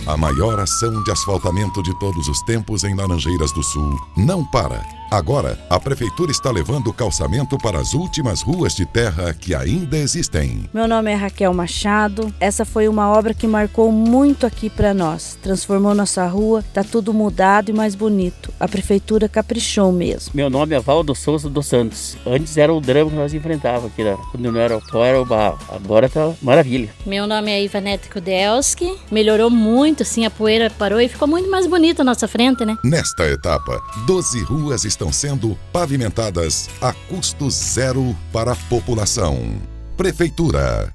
A maior ação de asfaltamento de todos os tempos em Laranjeiras do Sul não para. Agora, a Prefeitura está levando o calçamento para as últimas ruas de terra que ainda existem. Meu nome é Raquel Machado. Essa foi uma obra que marcou muito aqui para nós. Transformou nossa rua, tá tudo mudado e mais bonito. A Prefeitura caprichou mesmo. Meu nome é Valdo Souza dos Santos. Antes era o drama que nós enfrentávamos aqui, né? Quando não era o pó, era o barro. Agora tá maravilha. Meu nome é Ivanete Kudelski. Melhorou muito, assim, a poeira parou e ficou muito mais bonita a nossa frente, né? Nesta etapa, 12 ruas estão sendo pavimentadas a custo zero para a população. Prefeitura.